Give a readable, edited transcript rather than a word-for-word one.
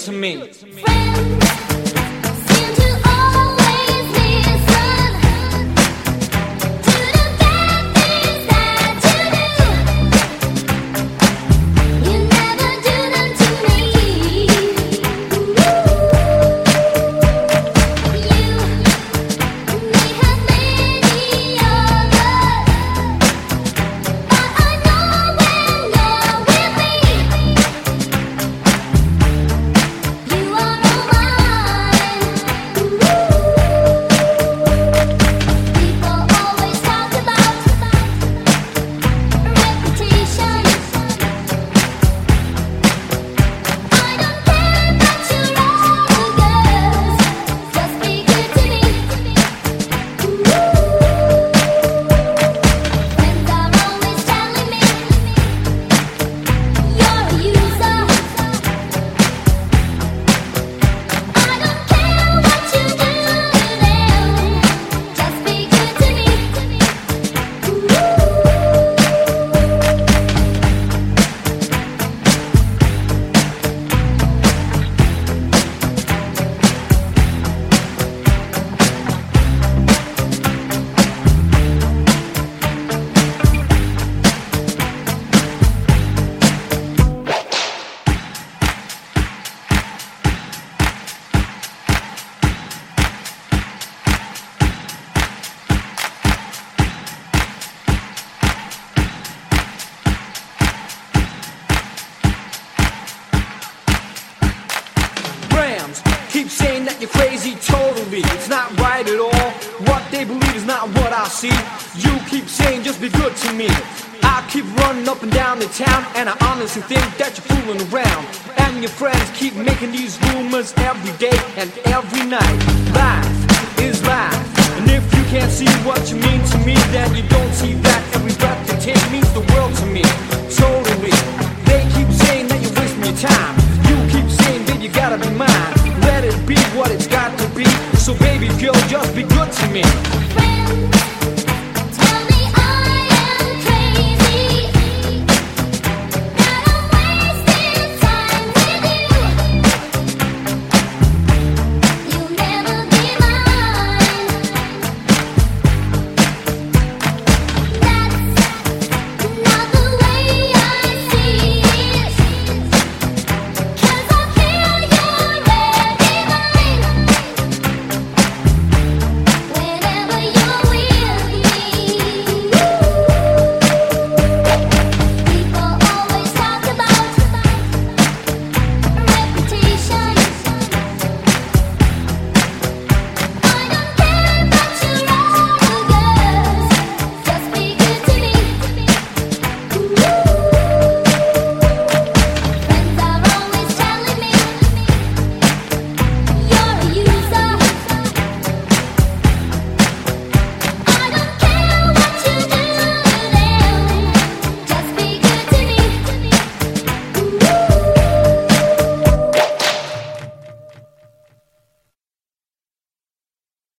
to me. Keep saying that you're crazy, totally. It's not right at all. What they believe is not what I see. You keep saying just be good to me. I keep running up and down the town, and I honestly think that you're fooling around. And your friends keep making these rumors every day and every night. Life is life, and if you can't see what you mean to me, then you don't see that every breath you take means the world to me. Totally. They keep saying that you're wasting your time. You keep saying that you gotta be mine. Let it be what it's got to be. So baby girl, just be good to me.